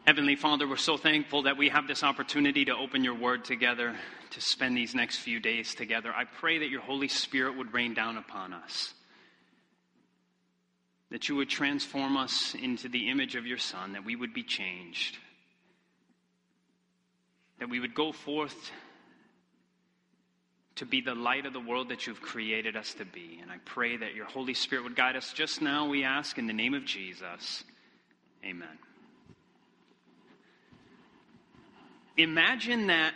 Heavenly Father, we're so thankful that we have this opportunity to open your word together, to spend these next few days together. I pray that your Holy Spirit would rain down upon us, that you would transform us into the image of your Son, that we would be changed, that we would go forth to be the light of the world that you've created us to be. And I pray that your Holy Spirit would guide us just now, we ask, in the name of Jesus. Amen. Imagine that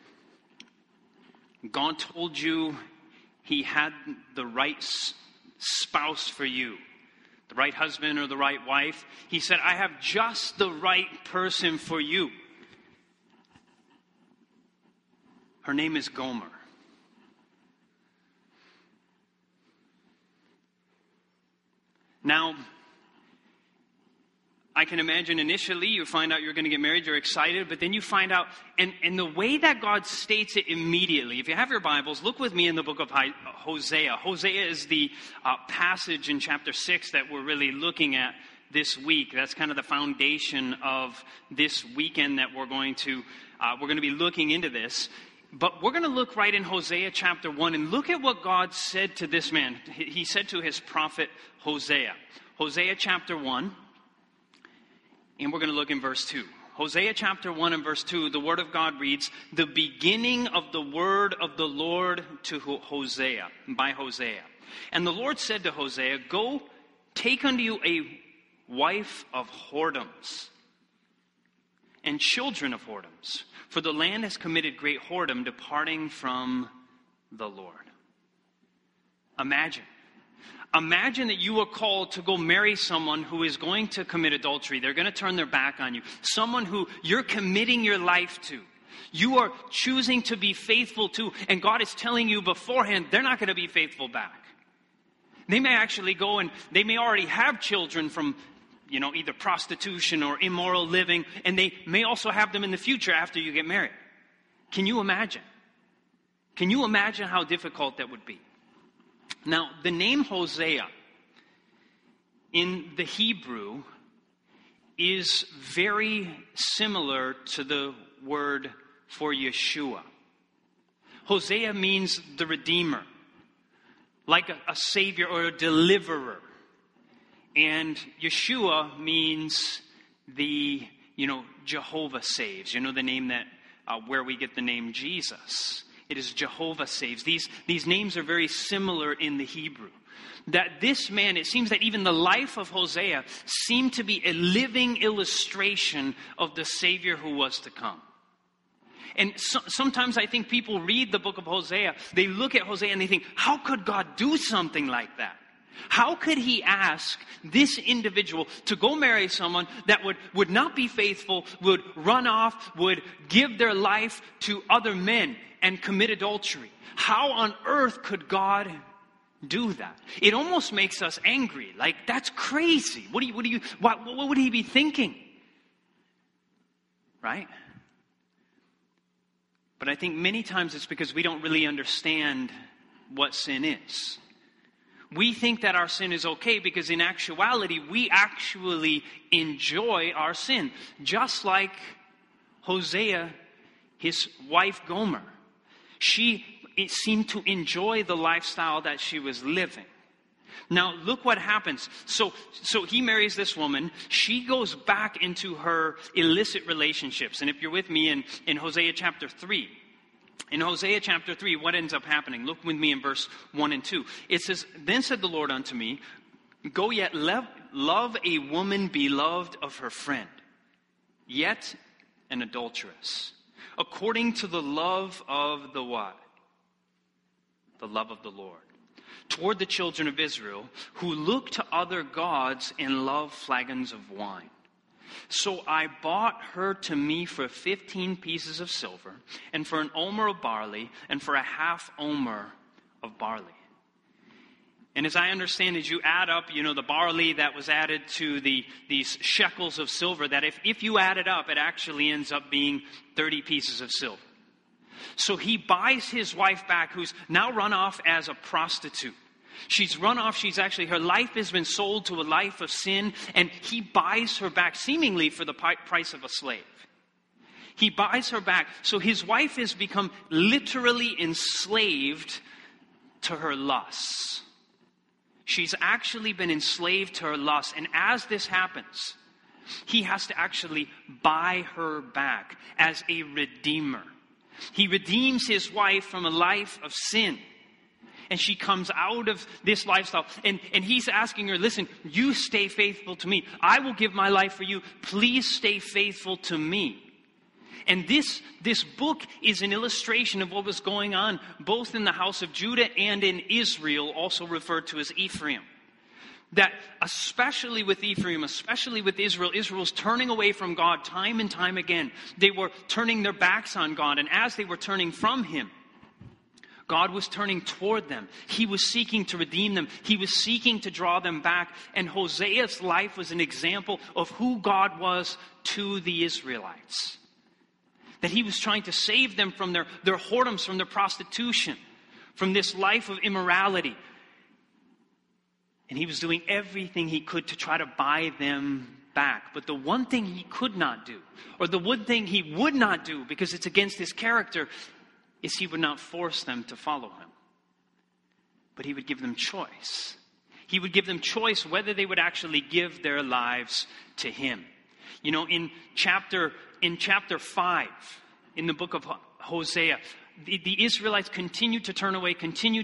God told you he had the right spouse for you, the right husband or the right wife. He said, I have just the right person for you. Her name is Gomer. Now, I can imagine initially you find out you're going to get married, you're excited, but then you find out, and the way that God states it immediately, if you have your Bibles, look with me in the book of Hosea. Hosea is the passage in chapter 6 that we're really looking at this week. That's kind of the foundation of this weekend that we're going to be looking into this. But we're going to look right in Hosea chapter 1 and look at what God said to this man. He said to his prophet Hosea. Hosea chapter 1. And we're going to look in verse 2. Hosea chapter 1 and verse 2, the word of God reads, the beginning of the word of the Lord to Hosea, by Hosea. And the Lord said to Hosea, go, take unto you a wife of whoredoms and children of whoredoms, for the land has committed great whoredom, departing from the Lord. Imagine that you are called to go marry someone who is going to commit adultery. They're going to turn their back on you. Someone who you're committing your life to. You are choosing to be faithful to. And God is telling you beforehand, they're not going to be faithful back. They may actually go and they may already have children from, either prostitution or immoral living. And they may also have them in the future after you get married. Can you imagine? Can you imagine how difficult that would be? Now, the name Hosea in the Hebrew is very similar to the word for Yeshua. Hosea means the Redeemer, like a Savior or a Deliverer. And Yeshua means the, Jehovah saves. The name that, where we get the name Jesus. It is Jehovah saves. These names are very similar in the Hebrew. That this man, it seems that even the life of Hosea seemed to be a living illustration of the Savior who was to come. And sometimes I think people read the book of Hosea, they look at Hosea and they think, how could God do something like that? How could he ask this individual to go marry someone that would not be faithful, would run off, would give their life to other men and commit adultery? How on earth could God do that? It almost makes us angry. Like, that's crazy. What would he be thinking? Right? But I think many times it's because we don't really understand what sin is. We think that our sin is okay because in actuality, we actually enjoy our sin. Just like Hosea, his wife Gomer. She seemed to enjoy the lifestyle that she was living. Now, look what happens. So he marries this woman. She goes back into her illicit relationships. And if you're with me in Hosea chapter 3, in Hosea chapter 3, what ends up happening? Look with me in verse 1 and 2. It says, then said the Lord unto me, go yet love a woman beloved of her friend, yet an adulteress, according to the love of the what? The love of the Lord. Toward the children of Israel, who look to other gods and love flagons of wine. So I bought her to me for 15 pieces of silver, and for an omer of barley, and for a half omer of barley. And as I understand, as you add up, the barley that was added to these shekels of silver, that if you add it up, it actually ends up being 30 pieces of silver. So he buys his wife back, who's now run off as a prostitute. She's run off. Her life has been sold to a life of sin, and he buys her back seemingly for the price of a slave. He buys her back. So his wife has become literally enslaved to her lusts. She's actually been enslaved to her lusts. And as this happens, he has to actually buy her back as a redeemer. He redeems his wife from a life of sin. And she comes out of this lifestyle. And he's asking her, listen, you stay faithful to me. I will give my life for you. Please stay faithful to me. And this book is an illustration of what was going on both in the house of Judah and in Israel, also referred to as Ephraim. That especially with Ephraim, especially with Israel, Israel's turning away from God time and time again. They were turning their backs on God. And as they were turning from Him, God was turning toward them. He was seeking to redeem them. He was seeking to draw them back. And Hosea's life was an example of who God was to the Israelites. That He was trying to save them from their whoredoms, from their prostitution, from this life of immorality. And He was doing everything He could to try to buy them back. But the one thing He could not do, or the one thing He would not do, because it's against His character, is He would not force them to follow Him. But He would give them choice. He would give them choice whether they would actually give their lives to Him. You know, in chapter 5, in the book of Hosea, the Israelites continue to turn away.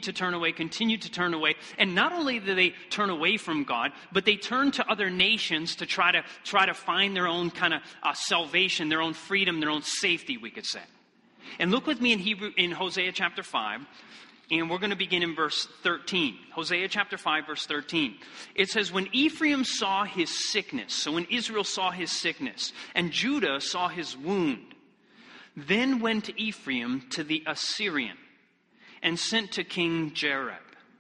And not only do they turn away from God, but they turn to other nations to try to find their own kind of salvation, their own freedom, their own safety, we could say. And look with me in Hosea chapter 5, and we're going to begin in verse 13. Hosea chapter 5, verse 13. It says, when Ephraim saw his sickness, so when Israel saw his sickness, and Judah saw his wound, then went Ephraim to the Assyrian, and sent to King Jareb.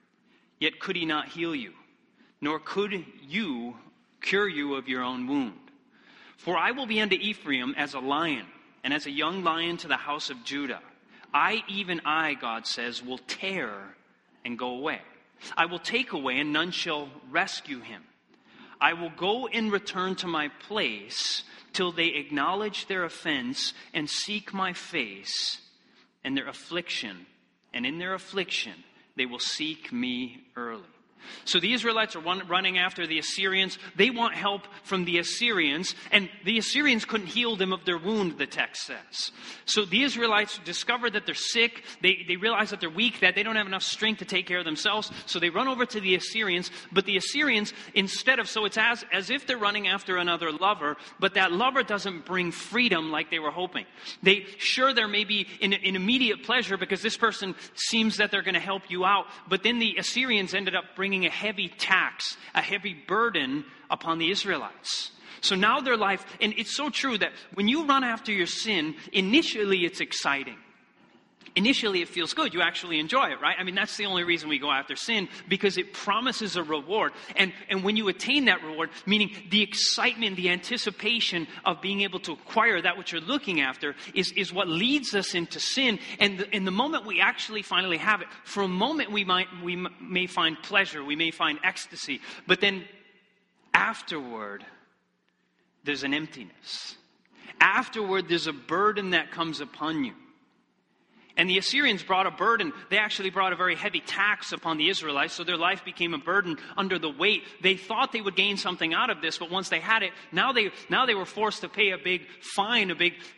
Yet could he not heal you, nor could you cure you of your own wound. For I will be unto Ephraim as a lion, and as a young lion to the house of Judah. Even I, God says, will tear and go away. I will take away, and none shall rescue him. I will go and return to my place till they acknowledge their offense and seek my face and their affliction. And in their affliction, they will seek me early. So the Israelites are running after the Assyrians. They want help from the Assyrians, and the Assyrians couldn't heal them of their wound, the text says. So the Israelites discover that they're sick. They realize that they're weak, that they don't have enough strength to take care of themselves. So they run over to the Assyrians, but the Assyrians, instead of, so it's as if they're running after another lover, but that lover doesn't bring freedom like they were hoping. There may be an immediate pleasure because this person seems that they're going to help you out, but then the Assyrians ended up bringing a heavy tax, a heavy burden upon the Israelites. So now their life, and it's so true that when you run after your sin, initially it's exciting. Initially it feels good. You actually enjoy it, right? I mean, that's the only reason we go after sin, because it promises a reward. And when you attain that reward, meaning the excitement, the anticipation of being able to acquire that which you're looking after is what leads us into sin. And in the moment we actually finally have it, for a moment we may find pleasure, we may find ecstasy, but then afterward, there's an emptiness. Afterward, there's a burden that comes upon you. And the Assyrians brought a burden. They actually brought a very heavy tax upon the Israelites, so their life became a burden under the weight. They thought they would gain something out of this, but once they had it, now they were forced to pay a big fine,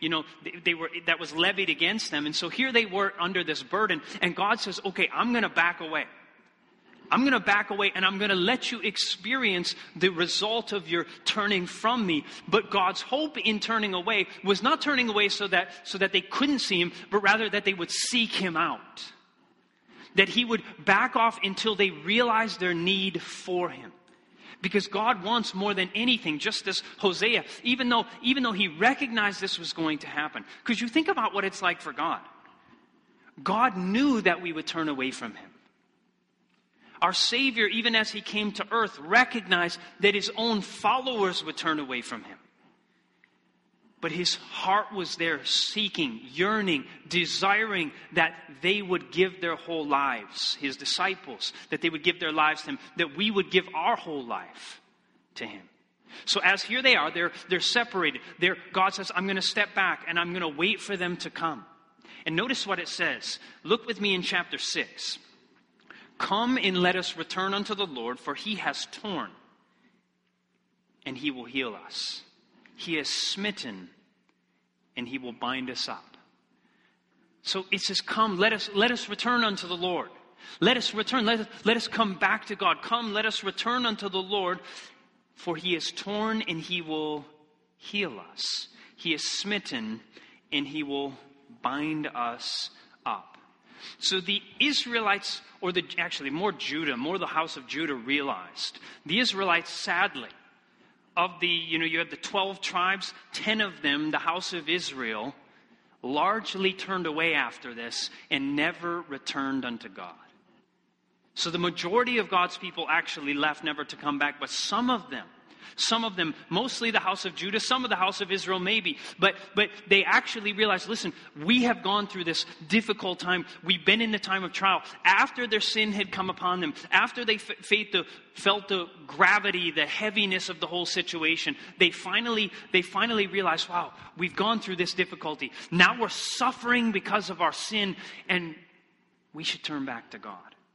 that was levied against them. And so here they were under this burden, and God says, okay, I'm going to back away. I'm going to back away, and I'm going to let you experience the result of your turning from me. But God's hope in turning away was not turning away so that they couldn't see Him, but rather that they would seek Him out. That He would back off until they realized their need for Him. Because God wants more than anything, just as Hosea, even though he recognized this was going to happen. Because you think about what it's like for God. God knew that we would turn away from Him. Our Savior, even as He came to earth, recognized that His own followers would turn away from Him. But his heart was there, seeking, yearning, desiring that they would give their whole lives, his disciples, that they would give their lives to him, that we would give our whole life to him. So as here they are, they're separated. God says, I'm going to step back and I'm going to wait for them to come. And notice what it says. Look with me in chapter 6. Come and let us return unto the Lord, for he has torn, and he will heal us. He has smitten, and he will bind us up. So it says, come, let us return unto the Lord. Let us return, let us come back to God. Come, let us return unto the Lord, for he is torn, and he will heal us. He is smitten, and he will bind us up. So the Israelites, or more the house of Judah realized, the Israelites, sadly, you had the 12 tribes, 10 of them, the house of Israel, largely turned away after this and never returned unto God. So the majority of God's people actually left, never to come back, but some of them, mostly the house of Judah, some of the house of Israel maybe, but they actually realized, listen, we have gone through this difficult time. We've been in the time of trial. After their sin had come upon them, after they felt the gravity, the heaviness of the whole situation, they finally realized, wow, we've gone through this difficulty. Now we're suffering because of our sin, and we should turn back to God.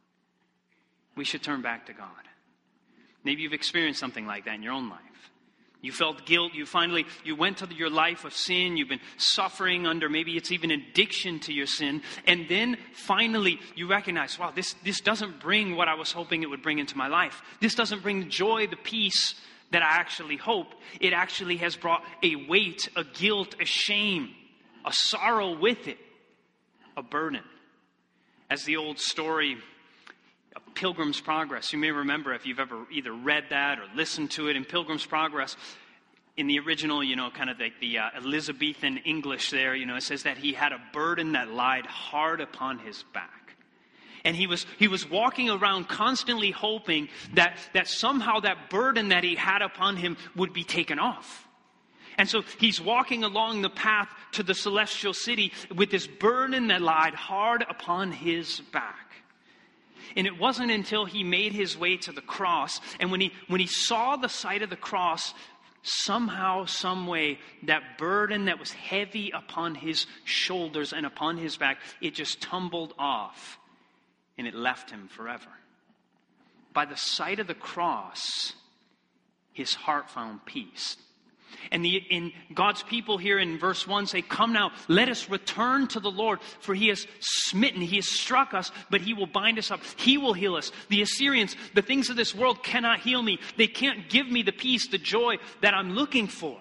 We should turn back to God. Maybe you've experienced something like that in your own life. You felt guilt. You went to your life of sin. You've been suffering under, maybe it's even addiction to your sin. And then finally you recognize, wow, this doesn't bring what I was hoping it would bring into my life. This doesn't bring the joy, the peace that I actually hope. It actually has brought a weight, a guilt, a shame, a sorrow with it, a burden. As the old story, Pilgrim's Progress. You may remember if you've ever either read that or listened to it. In Pilgrim's Progress, in the original, kind of like the Elizabethan English there, it says that he had a burden that lied hard upon his back. And he was walking around constantly hoping that somehow that burden that he had upon him would be taken off. And so he's walking along the path to the celestial city with this burden that lied hard upon his back. And it wasn't until he made his way to the cross, and when he saw the sight of the cross, somehow, some way, that burden that was heavy upon his shoulders and upon his back, it just tumbled off, and it left him forever. By the sight of the cross, his heart found peace. And in God's people here in verse 1 say, come now, let us return to the Lord, for he has smitten, he has struck us, but he will bind us up. He will heal us. The Assyrians, the things of this world cannot heal me. They can't give me the peace, the joy that I'm looking for.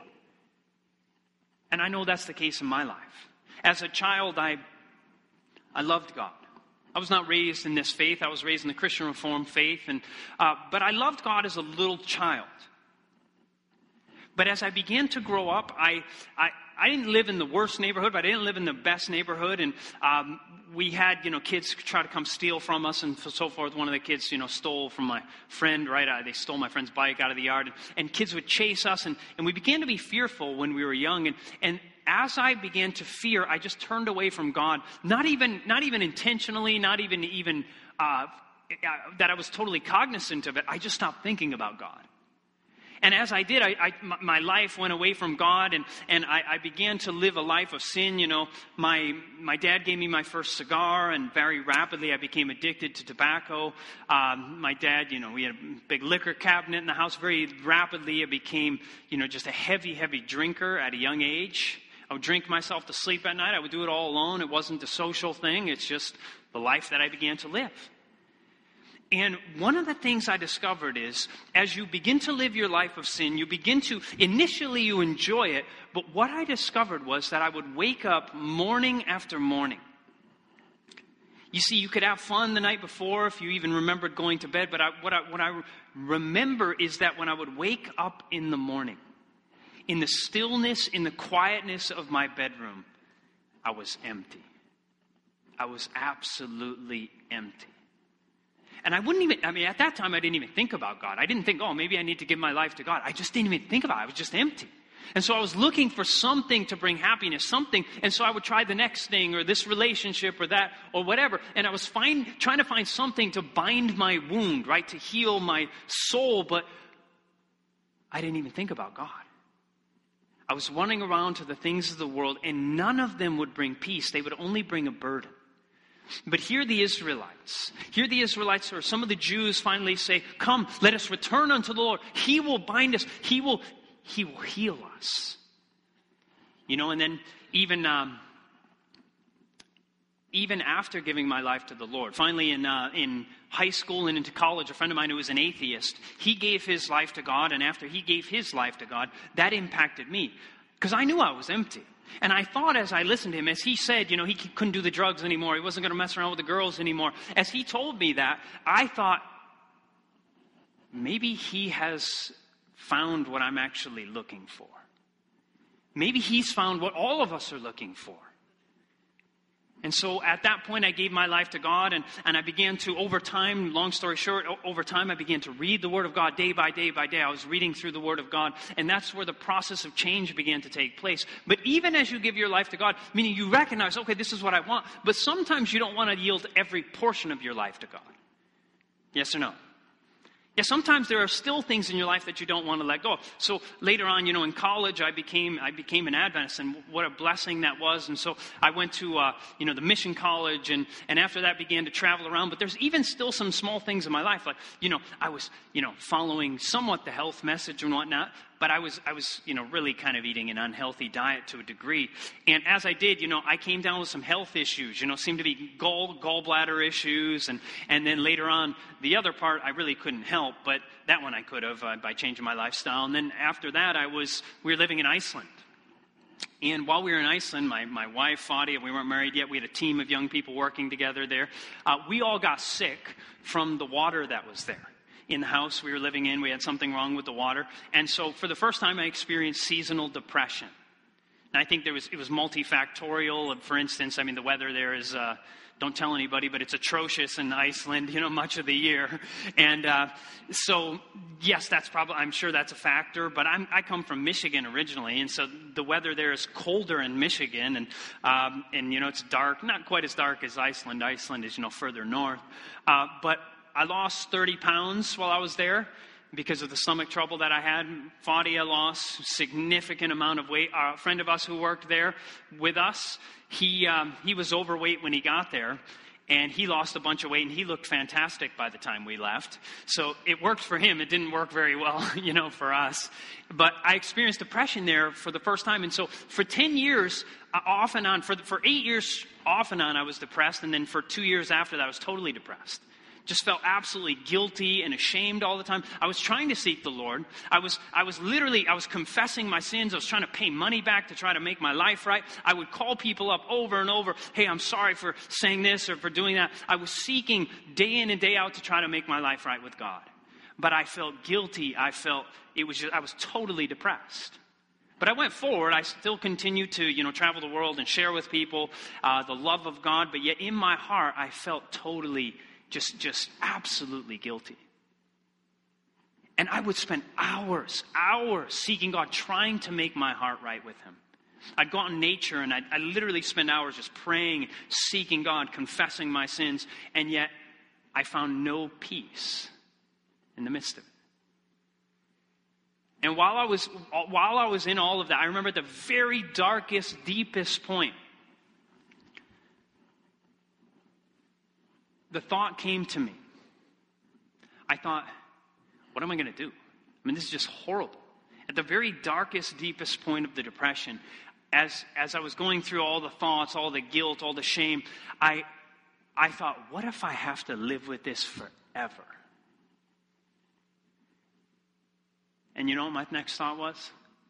And I know that's the case in my life. As a child, I loved God. I was not raised in this faith. I was raised in the Christian Reformed faith, but I loved God as a little child. But as I began to grow up, I didn't live in the worst neighborhood, but I didn't live in the best neighborhood. And we had, kids try to come steal from us and so forth. One of the kids, stole from my friend, right? They stole my friend's bike out of the yard. And kids would chase us. And we began to be fearful when we were young. And as I began to fear, I just turned away from God. Not even intentionally, not even that I was totally cognizant of it. I just stopped thinking about God. And as I did, my life went away from God, and I began to live a life of sin. My dad gave me my first cigar, and very rapidly I became addicted to tobacco. My dad, we had a big liquor cabinet in the house. Very rapidly I became, just a heavy drinker at a young age. I would drink myself to sleep at night. I would do it all alone. It wasn't a social thing. It's just the life that I began to live. And one of the things I discovered is, as you begin to live your life of sin, initially you enjoy it, but what I discovered was that I would wake up morning after morning. You see, you could have fun the night before if you even remembered going to bed, but what I remember is that when I would wake up in the morning, in the stillness, in the quietness of my bedroom, I was empty. I was absolutely empty. And at that time, I didn't even think about God. I didn't think, maybe I need to give my life to God. I just didn't even think about it. I was just empty. And so I was looking for something to bring happiness, something. And so I would try the next thing or this relationship or that or whatever. And I was trying to find something to bind my wound, right? To heal my soul. But I didn't even think about God. I was running around to the things of the world, and none of them would bring peace. They would only bring a burden. But here the Israelites, or some of the Jews finally say, come, let us return unto the Lord. He will bind us. He will heal us. You know, and then even after giving my life to the Lord, finally in high school and into college, a friend of mine who was an atheist, he gave his life to God, and after he gave his life to God, that impacted me. Because I knew I was empty. And I thought as I listened to him, as he said, you know, he couldn't do the drugs anymore. He wasn't going to mess around with the girls anymore. As he told me that, I thought, maybe he has found what I'm actually looking for. Maybe he's found what all of us are looking for. And so at that point, I gave my life to God, and I began to, over time, long story short, over time, I began to read the Word of God day by day by day. I was reading through the Word of God, and that's where the process of change began to take place. But even as you give your life to God, meaning you recognize, okay, this is what I want, but sometimes you don't want to yield every portion of your life to God. Yes or no? Yeah, sometimes there are still things in your life that you don't want to let go. So later on, you know, in college, I became an Adventist, and what a blessing that was. And so I went to, the mission college, and after that began to travel around. But there's even still some small things in my life, like, you know, I was, you know, following somewhat the health message and whatnot, but I was, you know, really kind of eating an unhealthy diet to a degree. And as I did, you know, I came down with some health issues, you know, seemed to be gallbladder issues. And then later on, the other part I really couldn't help, but that one I could have by changing my lifestyle. And then after that, we were living in Iceland. And while we were in Iceland, my wife, Fadia, we weren't married yet. We had a team of young people working together there. We all got sick from the water that was there. In the house we were living in, we had something wrong with the water. And so for the first time, I experienced seasonal depression. And I think it was multifactorial. For instance, I mean, the weather there is, don't tell anybody, but it's atrocious in Iceland, you know, much of the year. And so, yes, I'm sure that's a factor. But I come from Michigan originally, and so the weather there is colder in Michigan. And you know, it's dark, not quite as dark as Iceland. Iceland is, you know, further north. But I lost 30 pounds while I was there because of the stomach trouble that I had. Fadia lost a significant amount of weight. A friend of us who worked there with us, he was overweight when he got there, and he lost a bunch of weight, and he looked fantastic by the time we left. So it worked for him. It didn't work very well, you know, for us. But I experienced depression there for the first time. And so for 10 years, off and on, for 8 years off and on, I was depressed. And then for 2 years after that, I was totally depressed. Just felt absolutely guilty and ashamed all the time. I was trying to seek the Lord. I was confessing my sins. I was trying to pay money back to try to make my life right. I would call people up over and over. Hey, I'm sorry for saying this or for doing that. I was seeking day in and day out to try to make my life right with God. But I felt guilty. I was totally depressed. But I went forward. I still continued to, you know, travel the world and share with people the love of God. But yet in my heart, I felt totally just absolutely guilty. And I would spend hours seeking God, trying to make my heart right with Him. I'd go out in nature, and I literally spend hours just praying, seeking God, confessing my sins, and yet I found no peace in the midst of it. And while I was in all of that, I remember at the very darkest, deepest point, the thought came to me. I thought, what am I going to do? I mean, this is just horrible. At the very darkest, deepest point of the depression, as I was going through all the thoughts, all the guilt, all the shame, I thought, what if I have to live with this forever? And you know what my next thought was?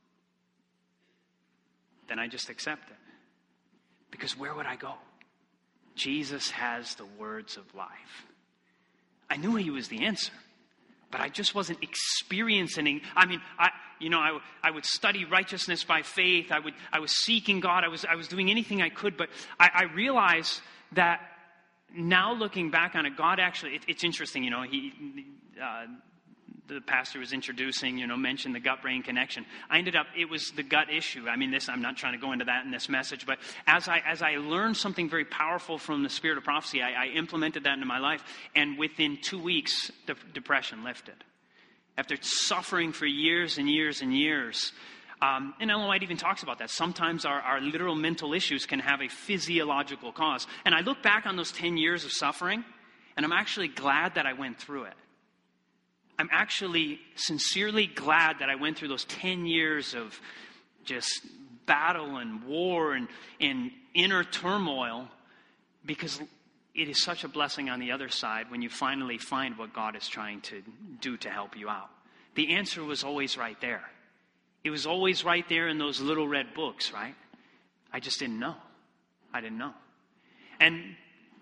Then I just accept it. Because where would I go? Jesus has the words of life. I knew He was the answer, but I just wasn't experiencing. I mean, I would study righteousness by faith. I was seeking God. I was doing anything I could, but I realized that now looking back on it, God actually. It's interesting, you know. the pastor was introducing, mentioned the gut-brain connection. It was the gut issue. I'm not trying to go into that in this message, but as I learned something very powerful from the Spirit of Prophecy, I implemented that into my life, and within 2 weeks, the depression lifted. After suffering for years and years and years, and Ellen White even talks about that. Sometimes our literal mental issues can have a physiological cause. And I look back on those 10 years of suffering, and I'm actually glad that I went through it. I'm actually sincerely glad that I went through those 10 years of just battle and war and inner turmoil, because it is such a blessing on the other side when you finally find what God is trying to do to help you out. The answer was always right there. It was always right there in those little red books, right? I just didn't know. I didn't know. And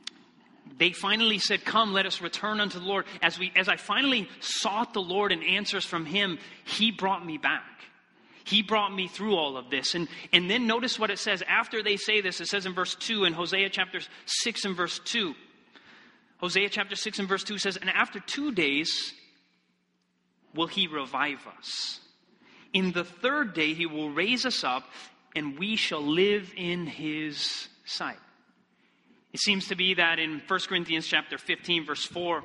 they finally said, "Come, let us return unto the Lord." As I finally sought the Lord and answers from Him, He brought me back. He brought me through all of this. And then notice what it says. After they say this, it says in verse 2 in Hosea chapter 6 and verse 2. Hosea chapter 6 and verse 2 says, "And after 2 days will He revive us. In the third day He will raise us up, and we shall live in His sight." It seems to be that in 1 Corinthians chapter 15, verse 4,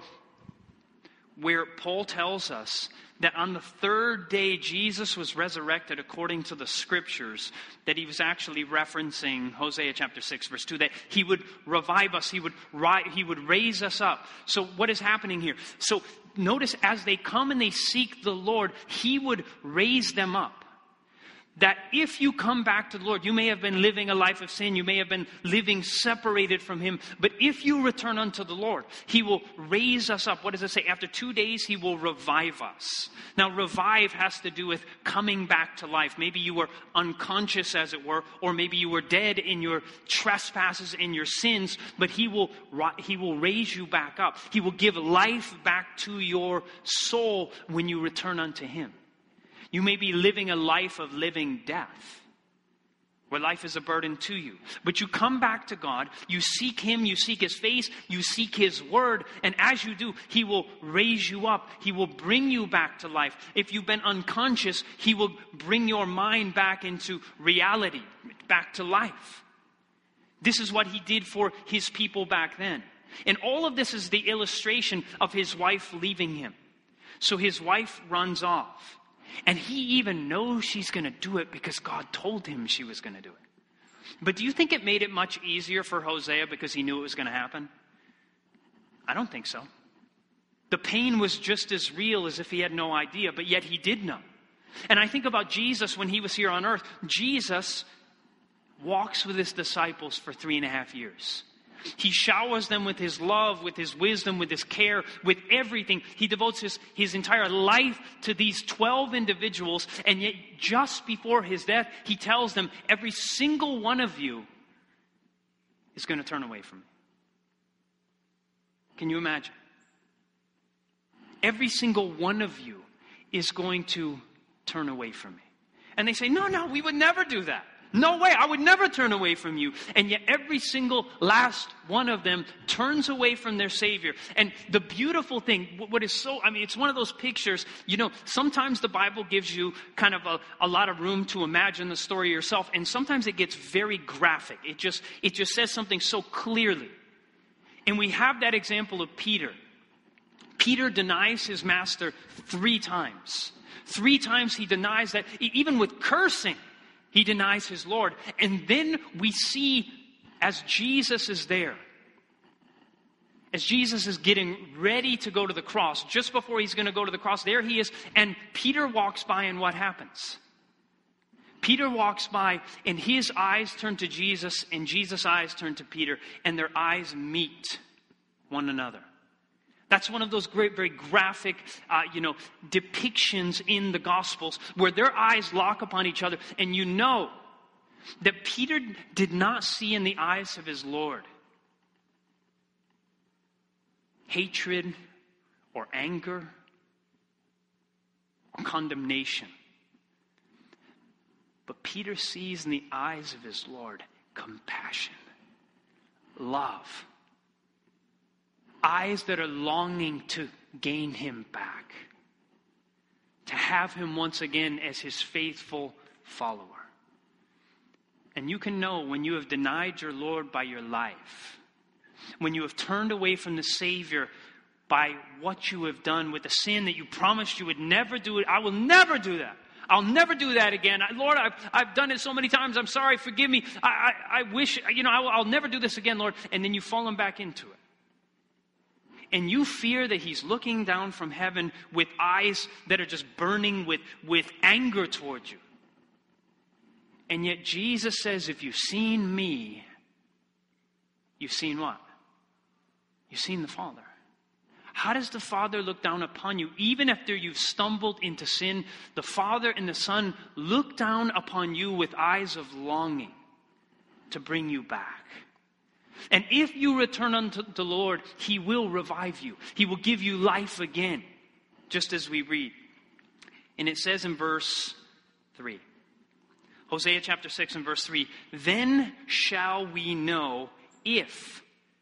where Paul tells us that on the third day Jesus was resurrected according to the Scriptures, that he was actually referencing Hosea chapter 6, verse 2, that He would revive us, He would raise us up. So what is happening here? So notice, as they come and they seek the Lord, He would raise them up. That if you come back to the Lord, you may have been living a life of sin, you may have been living separated from Him, but if you return unto the Lord, He will raise us up. What does it say? After 2 days, He will revive us. Now, revive has to do with coming back to life. Maybe you were unconscious, as it were, or maybe you were dead in your trespasses, in your sins, but He will raise you back up. He will give life back to your soul when you return unto Him. You may be living a life of living death, where life is a burden to you. But you come back to God, you seek Him, you seek His face, you seek His Word, and as you do, He will raise you up. He will bring you back to life. If you've been unconscious, He will bring your mind back into reality, back to life. This is what He did for His people back then. And all of this is the illustration of His wife leaving Him. So His wife runs off. And he even knows she's going to do it because God told him she was going to do it. But do you think it made it much easier for Hosea because he knew it was going to happen? I don't think so. The pain was just as real as if he had no idea, but yet he did know. And I think about Jesus when He was here on earth. Jesus walks with His disciples for 3.5 years. He showers them with His love, with His wisdom, with His care, with everything. He devotes his entire life to these 12 individuals. And yet just before His death, He tells them, every single one of you is going to turn away from me. Can you imagine? Every single one of you is going to turn away from me. And they say, no, we would never do that. No way, I would never turn away from you. And yet every single last one of them turns away from their Savior. And the beautiful thing, it's one of those pictures, sometimes the Bible gives you kind of a lot of room to imagine the story yourself. And sometimes it gets very graphic. It just says something so clearly. And we have that example of Peter. Peter denies his master 3 times. 3 times he denies that, even with cursing. He denies his Lord. And then we see, as Jesus is there, as Jesus is getting ready to go to the cross, just before He's going to go to the cross, there He is. And Peter walks by, and what happens? Peter walks by, and his eyes turn to Jesus, and Jesus' eyes turn to Peter, and their eyes meet one another. That's one of those great, very graphic, depictions in the Gospels where their eyes lock upon each other. And you know that Peter did not see in the eyes of his Lord hatred or anger or condemnation. But Peter sees in the eyes of his Lord compassion, love. Eyes that are longing to gain Him back. to have him once again as his faithful follower. And you can know when you have denied your Lord by your life, when you have turned away from the Savior by what you have done with the sin that you promised you would never do it. I will never do that. I'll never do that again. Lord, I've done it so many times. I'm sorry. Forgive me. I wish, I'll never do this again, Lord. And then you've fallen back into it. And you fear that he's looking down from heaven with eyes that are just burning with anger towards you. And yet Jesus says, if you've seen me, you've seen what? You've seen the Father. How does the Father look down upon you? Even after you've stumbled into sin, the Father and the Son look down upon you with eyes of longing to bring you back. And if you return unto the Lord, he will revive you. He will give you life again, just as we read. And it says in verse 3, Hosea chapter 6 and verse 3, then shall we know if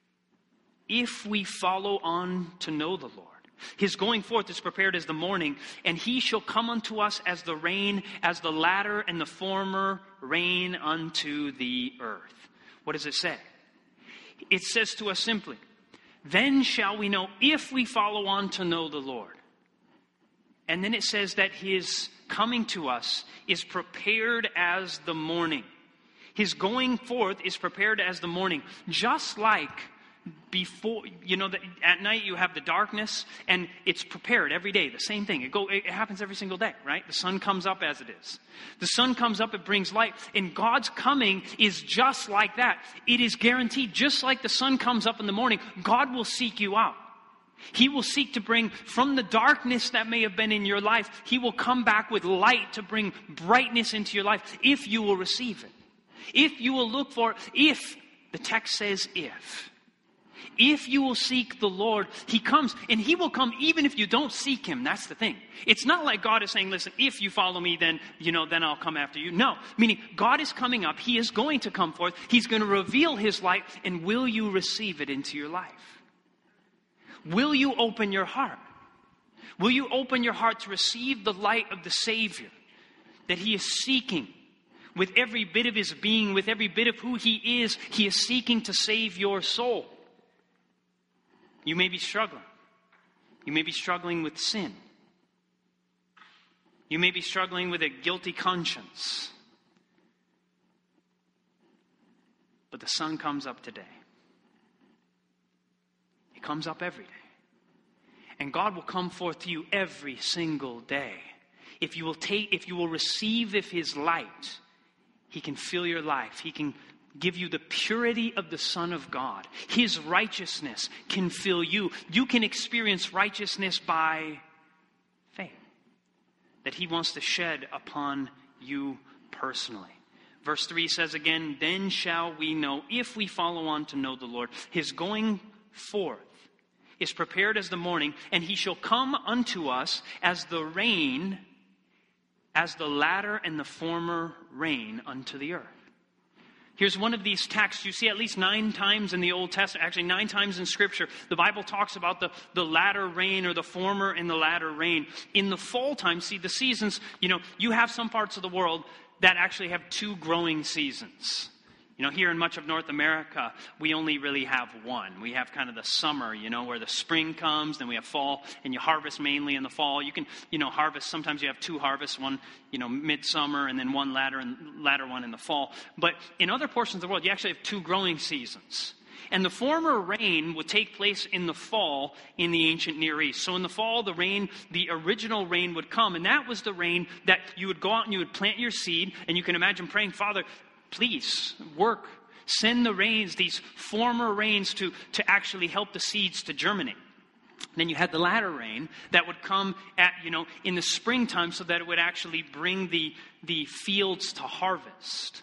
we follow on to know the Lord. His going forth is prepared as the morning, and he shall come unto us as the rain, as the latter and the former rain unto the earth. What does it say? It says to us simply, then shall we know if we follow on to know the Lord. And then it says that his coming to us is prepared as the morning. His going forth is prepared as the morning. Just like before, at night you have the darkness and it's prepared every day. The same thing. It happens every single day, right? The sun comes up as it is. The sun comes up, it brings light. And God's coming is just like that. It is guaranteed. Just like the sun comes up in the morning, God will seek you out. He will seek to bring from the darkness that may have been in your life, he will come back with light to bring brightness into your life if you will receive it. If you will look for it, if, the text says if you will seek the Lord, he comes, and he will come even if you don't seek him. That's the thing. It's not like God is saying, listen, if you follow me, then I'll come after you. No, meaning God is coming up. He is going to come forth. He's going to reveal his light, and will you receive it into your life? Will you open your heart? Will you open your heart to receive the light of the Savior that he is seeking? With every bit of his being, with every bit of who he is seeking to save your soul. You may be struggling. You may be struggling with sin. You may be struggling with a guilty conscience. But the sun comes up today. It comes up every day. And God will come forth to you every single day. If you will receive of his light, he can fill your life. He can give you the purity of the Son of God. His righteousness can fill you. You can experience righteousness by faith that he wants to shed upon you personally. Verse 3 says again, then shall we know if we follow on to know the Lord. His going forth is prepared as the morning, and he shall come unto us as the rain, as the latter and the former rain unto the earth. Here's one of these texts you see at least 9 times in the Old Testament, actually 9 times in Scripture. The Bible talks about the latter rain or the former and the latter rain. In the fall time, see the seasons, you have some parts of the world that actually have 2 growing seasons. Here in much of North America, we only really have one. We have kind of the summer, where the spring comes, then we have fall, and you harvest mainly in the fall. You can, harvest, sometimes you have 2 harvests, one, midsummer, and then one latter one in the fall. But in other portions of the world, you actually have 2 growing seasons. And the former rain would take place in the fall in the ancient Near East. So in the fall, the original rain would come, and that was the rain that you would go out and you would plant your seed, and you can imagine praying, Father, please work, send the rains, these former rains to actually help the seeds to germinate. Then you had the latter rain that would come in the springtime so that it would actually bring the fields to harvest.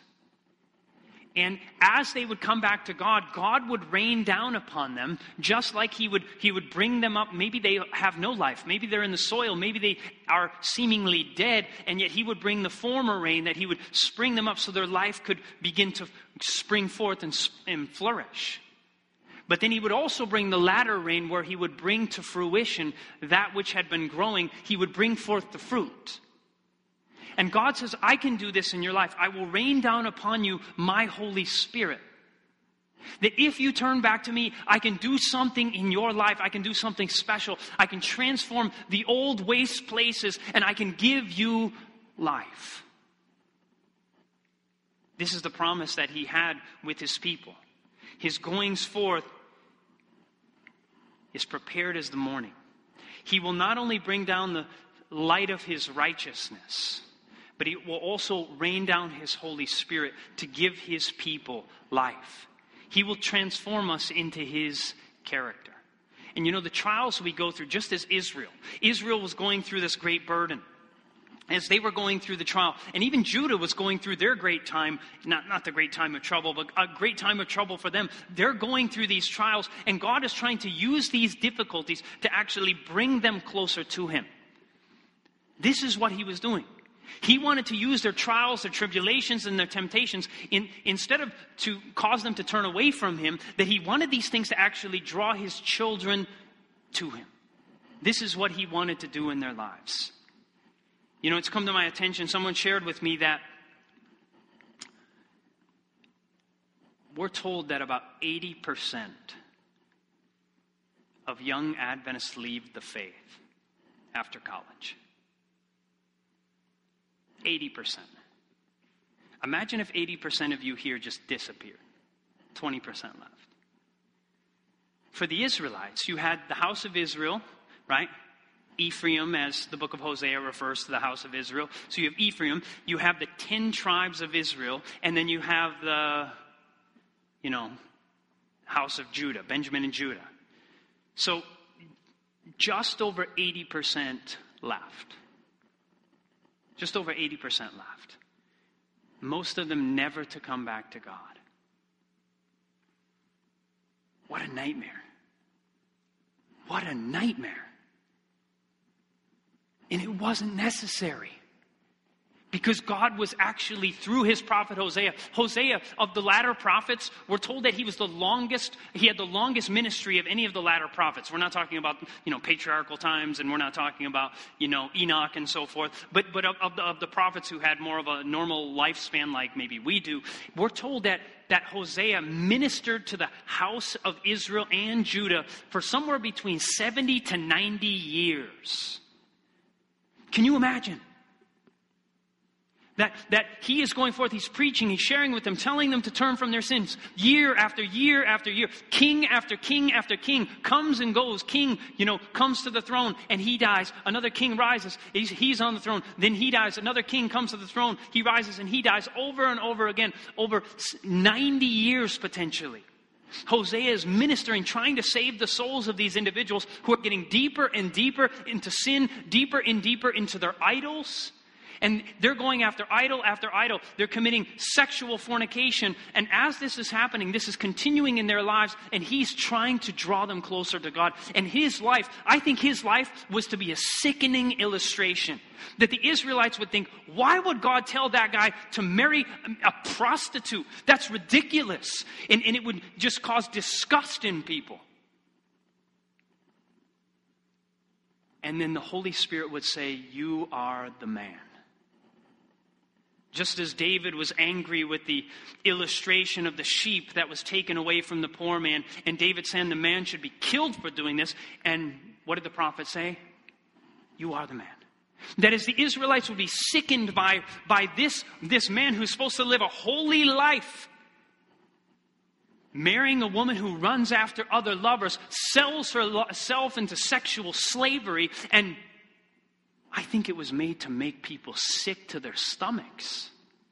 And as they would come back to God, God would rain down upon them, just like He would bring them up. Maybe they have no life. Maybe they're in the soil. Maybe they are seemingly dead. And yet He would bring the former rain, that He would spring them up so their life could begin to spring forth and flourish. But then he would also bring the latter rain, where he would bring to fruition that which had been growing. He would bring forth the fruit. And God says, I can do this in your life. I will rain down upon you my Holy Spirit. That if you turn back to me, I can do something in your life. I can do something special. I can transform the old waste places, and I can give you life. This is the promise that he had with his people. His goings forth is prepared as the morning. He will not only bring down the light of his righteousness, but he will also rain down his Holy Spirit to give his people life. He will transform us into his character. And the trials we go through, just as Israel was going through this great burden. As they were going through the trial, and even Judah was going through their great time, not the great time of trouble, but a great time of trouble for them. They're going through these trials, and God is trying to use these difficulties to actually bring them closer to him. This is what he was doing. He wanted to use their trials, their tribulations, and their temptations instead of to cause them to turn away from him, that he wanted these things to actually draw his children to him. This is what he wanted to do in their lives. It's come to my attention, someone shared with me that we're told that about 80% of young Adventists leave the faith after college. 80%. Imagine if 80% of you here just disappeared. 20% left. For the Israelites, you had the house of Israel, right? Ephraim, as the book of Hosea refers to the house of Israel. So you have Ephraim, you have the 10 tribes of Israel, and then you have the, house of Judah, Benjamin and Judah. So just over 80% left. Just over 80% left. Most of them never to come back to God. What a nightmare. What a nightmare. And it wasn't necessary. Because God was actually, through his prophet Hosea, of the latter prophets, we're told that he had the longest ministry of any of the latter prophets. We're not talking about, patriarchal times, and we're not talking about, Enoch and so forth. But of the prophets who had more of a normal lifespan like maybe we do, we're told that Hosea ministered to the house of Israel and Judah for somewhere between 70 to 90 years. Can you imagine? That he is going forth, he's preaching, he's sharing with them, telling them to turn from their sins. Year after year after year, king after king after king comes and goes. King, comes to the throne and he dies. Another king rises, he's on the throne. Then he dies. Another king comes to the throne, he rises and he dies over and over again. Over 90 years potentially. Hosea is ministering, trying to save the souls of these individuals who are getting deeper and deeper into sin, deeper and deeper into their idols. And they're going after idol after idol. They're committing sexual fornication. And as this is happening, this is continuing in their lives. And he's trying to draw them closer to God. And I think his life was to be a sickening illustration. That the Israelites would think, why would God tell that guy to marry a prostitute? That's ridiculous. And it would just cause disgust in people. And then the Holy Spirit would say, you are the man. Just as David was angry with the illustration of the sheep that was taken away from the poor man, and David saying the man should be killed for doing this, and what did the prophet say? You are the man. That is, the Israelites would be sickened by this man who's supposed to live a holy life, marrying a woman who runs after other lovers, sells herself into sexual slavery, and I think it was made to make people sick to their stomachs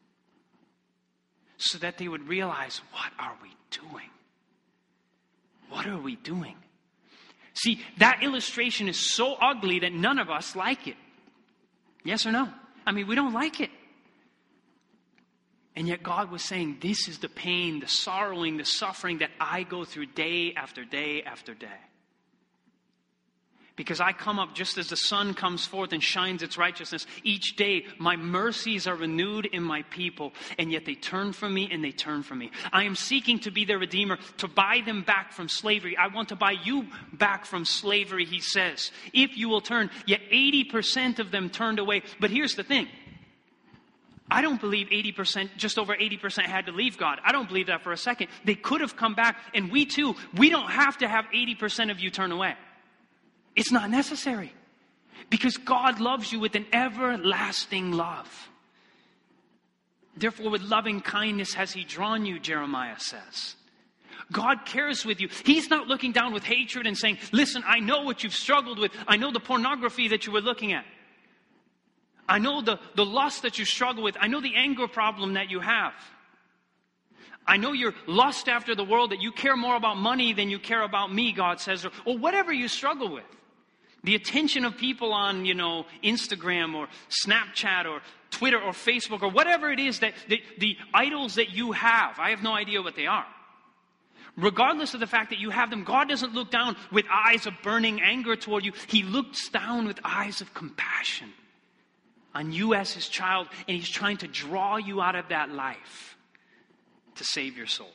so that they would realize, what are we doing? What are we doing? See, that illustration is so ugly that none of us like it. Yes or no? I mean, we don't like it. And yet God was saying, this is the pain, the sorrowing, the suffering that I go through day after day after day. Because I come up just as the sun comes forth and shines its righteousness. Each day, my mercies are renewed in my people. And yet they turn from me and they turn from me. I am seeking to be their Redeemer, to buy them back from slavery. I want to buy you back from slavery, he says. If you will turn, yet 80% of them turned away. But here's the thing. I don't believe 80%, just over 80% had to leave God. I don't believe that for a second. They could have come back. And we too, we don't have to have 80% of you turn away. It's not necessary. Because God loves you with an everlasting love. Therefore, with loving kindness has he drawn you, Jeremiah says. God cares with you. He's not looking down with hatred and saying, listen, I know what you've struggled with. I know the pornography that you were looking at. I know the lust that you struggle with. I know the anger problem that you have. I know your lust after the world, that you care more about money than you care about me, God says, or whatever you struggle with. The attention of people on, Instagram or Snapchat or Twitter or Facebook or whatever it is that the idols that you have. I have no idea what they are. Regardless of the fact that you have them, God doesn't look down with eyes of burning anger toward you. He looks down with eyes of compassion on you as his child, and he's trying to draw you out of that life to save your soul.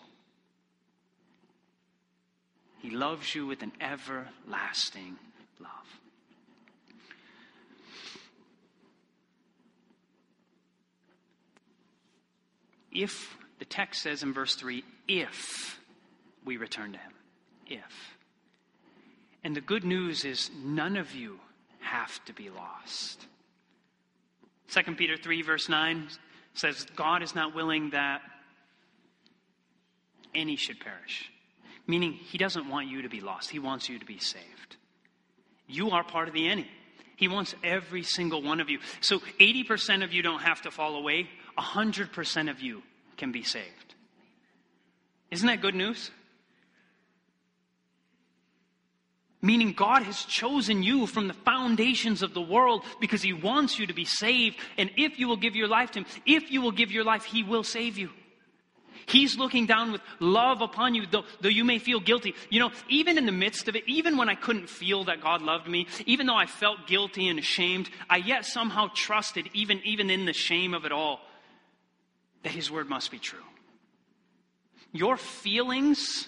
He loves you with an everlasting love. If, the text says in verse 3, if we return to him. If. And the good news is none of you have to be lost. 2 Peter 3 verse 9 says, God is not willing that any should perish. Meaning he doesn't want you to be lost. He wants you to be saved. You are part of the any. He wants every single one of you. So 80% of you don't have to fall away. 100% of you can be saved. Isn't that good news? Meaning God has chosen you from the foundations of the world because he wants you to be saved. And if you will give your life to him, if you will give your life, he will save you. He's looking down with love upon you, though you may feel guilty. Even in the midst of it, even when I couldn't feel that God loved me, even though I felt guilty and ashamed, I yet somehow trusted, even in the shame of it all, that his word must be true. Your feelings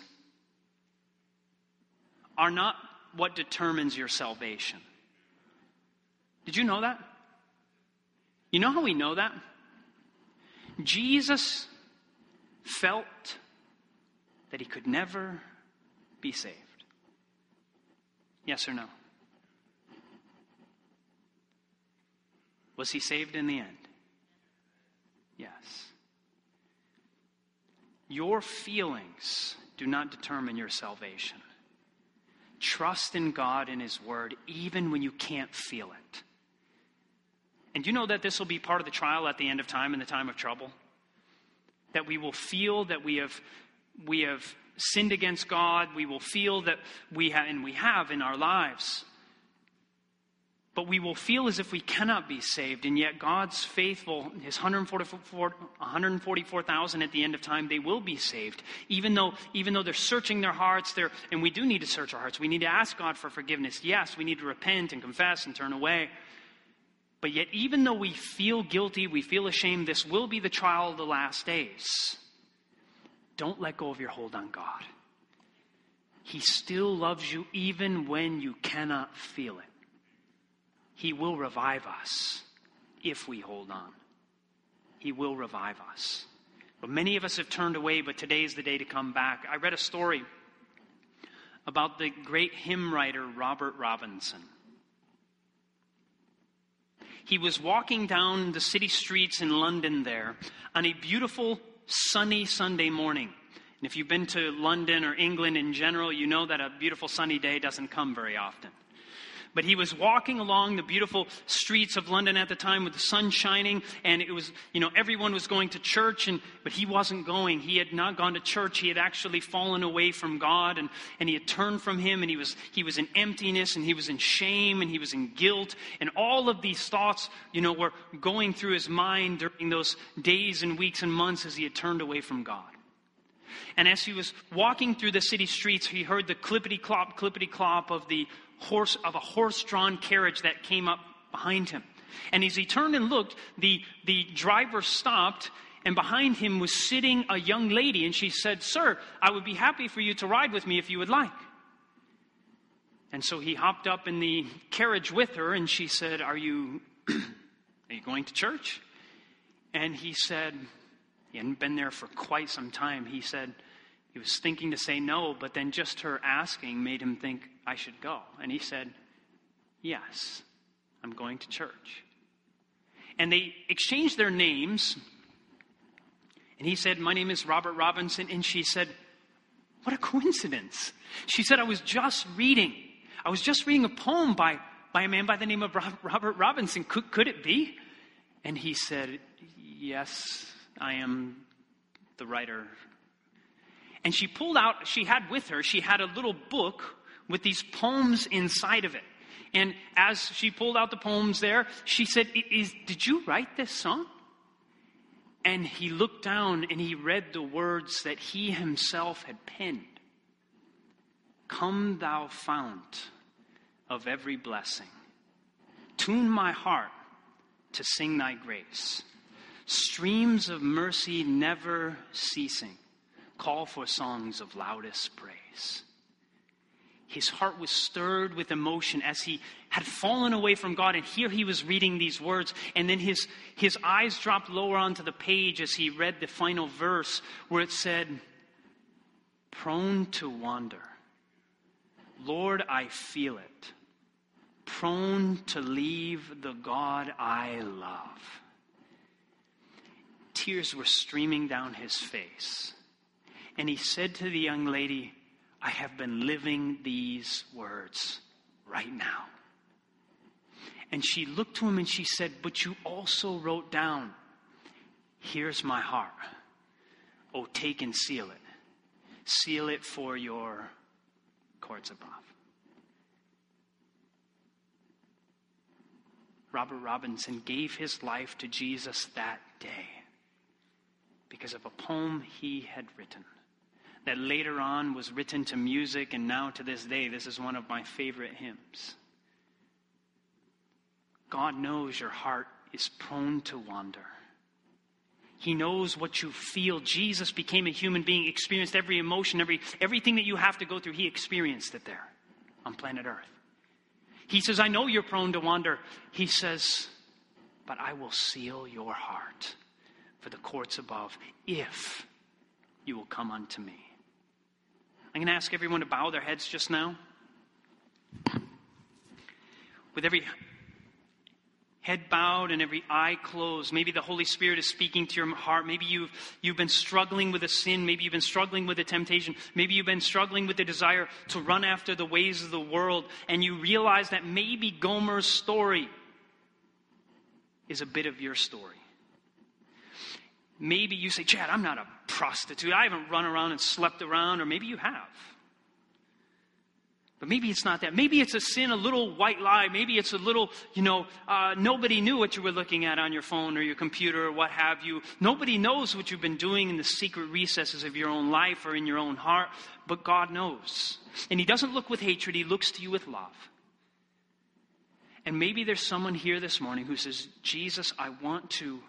are not what determines your salvation. Did you know that? You know how we know that? Jesus felt that he could never be saved. Yes or no? Was he saved in the end? Yes. Your feelings do not determine your salvation. Trust in God and his word even when you can't feel it. And you know that this will be part of the trial at the end of time, in the time of trouble? That we will feel that we have sinned against God. We will feel that we have in our lives. But we will feel as if we cannot be saved. And yet God's faithful, his 144,000 at the end of time, they will be saved. Even though they're searching their hearts, and we do need to search our hearts. We need to ask God for forgiveness. Yes, we need to repent and confess and turn away. But yet, even though we feel guilty, we feel ashamed, this will be the trial of the last days. Don't let go of your hold on God. He still loves you even when you cannot feel it. He will revive us if we hold on. He will revive us. But many of us have turned away, but today is the day to come back. I read a story about the great hymn writer Robert Robinson. He was walking down the city streets in London there on a beautiful sunny Sunday morning. And if you've been to London or England in general, you know that a beautiful sunny day doesn't come very often. But he was walking along the beautiful streets of London at the time with the sun shining, and it was, everyone was going to church, but he wasn't going. He had not gone to church. He had actually fallen away from God, and he had turned from him, and he was in emptiness, and he was in shame, and he was in guilt, and all of these thoughts, were going through his mind during those days and weeks and months as he had turned away from God. And as he was walking through the city streets, he heard the clippity-clop of a horse-drawn carriage that came up behind him. And as he turned and looked, the driver stopped, and behind him was sitting a young lady. And she said, "Sir, I would be happy for you to ride with me if you would like." And so he hopped up in the carriage with her, and she said, Are you going to church? And he said, he hadn't been there for quite some time. He said he was thinking to say no, but then just her asking made him think, I should go. And he said, yes, I'm going to church. And they exchanged their names. And he said, my name is Robert Robinson. And she said, what a coincidence. She said, I was just reading a poem by a man by the name of Robert Robinson. Could it be? And he said, yes, I am the writer. And she had with her a little book with these poems inside of it. And as she pulled out the poems there, she said, did you write this song? And he looked down and he read the words that he himself had penned. Come thou fount of every blessing, tune my heart to sing thy grace. Streams of mercy never ceasing, call for songs of loudest praise. His heart was stirred with emotion as he had fallen away from God, and here he was reading these words, and then his eyes dropped lower onto the page as he read the final verse where it said, prone to wander. Lord, I feel it. Prone to leave the God I love. Tears were streaming down his face. And he said to the young lady, I have been living these words right now. And she looked to him and she said, but you also wrote down, here's my heart. Oh, take and seal it. Seal it for your courts above. Robert Robinson gave his life to Jesus that day because of a poem he had written that later on was written to music, and now to this day, this is one of my favorite hymns. God knows your heart is prone to wander. He knows what you feel. Jesus became a human being, experienced every emotion, everything that you have to go through. He experienced it there on planet Earth. He says, I know you're prone to wander. He says, but I will seal your heart for the courts above if you will come unto me. I'm going to ask everyone to bow their heads just now. With every head bowed and every eye closed, maybe the Holy Spirit is speaking to your heart. Maybe you've been struggling with a sin. Maybe you've been struggling with a temptation. Maybe you've been struggling with the desire to run after the ways of the world. And you realize that maybe Gomer's story is a bit of your story. Maybe you say, Chad, I'm not a prostitute. I haven't run around and slept around. Or maybe you have. But maybe it's not that. Maybe it's a sin, a little white lie. Maybe it's a little, nobody knew what you were looking at on your phone or your computer or what have you. Nobody knows what you've been doing in the secret recesses of your own life or in your own heart. But God knows. And He doesn't look with hatred. He looks to you with love. And maybe there's someone here this morning who says, Jesus, I want to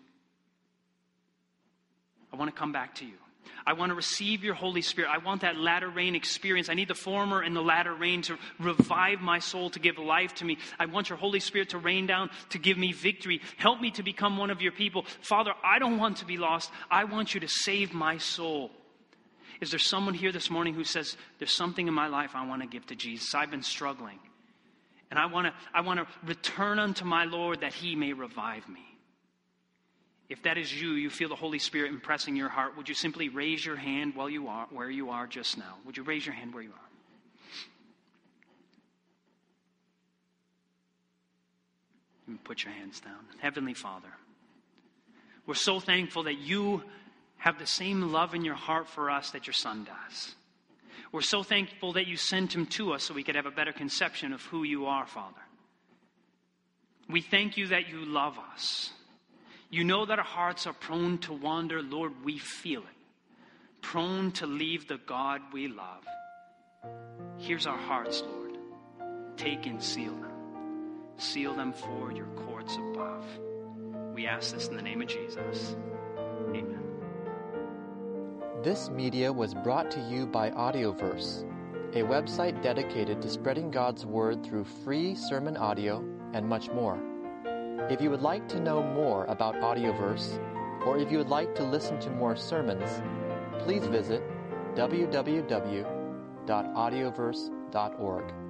come back to you. I want to receive your Holy Spirit. I want that latter rain experience. I need the former and the latter rain to revive my soul, to give life to me. I want your Holy Spirit to rain down, to give me victory. Help me to become one of your people. Father, I don't want to be lost. I want you to save my soul. Is there someone here this morning who says, there's something in my life I want to give to Jesus? I've been struggling. And I want to return unto my Lord that He may revive me. If that is you feel the Holy Spirit impressing your heart, would you simply raise your hand where you are just now? Would you raise your hand where you are? And put your hands down. Heavenly Father, we're so thankful that you have the same love in your heart for us that your Son does. We're so thankful that you sent Him to us so we could have a better conception of who you are, Father. We thank you that you love us. You know that our hearts are prone to wander. Lord, we feel it. prone to leave the God we love. Here's our hearts, Lord. Take and seal them. Seal them for your courts above. We ask this in the name of Jesus. Amen. This media was brought to you by Audioverse, a website dedicated to spreading God's Word through free sermon audio and much more. If you would like to know more about Audioverse, or if you would like to listen to more sermons, please visit www.audioverse.org.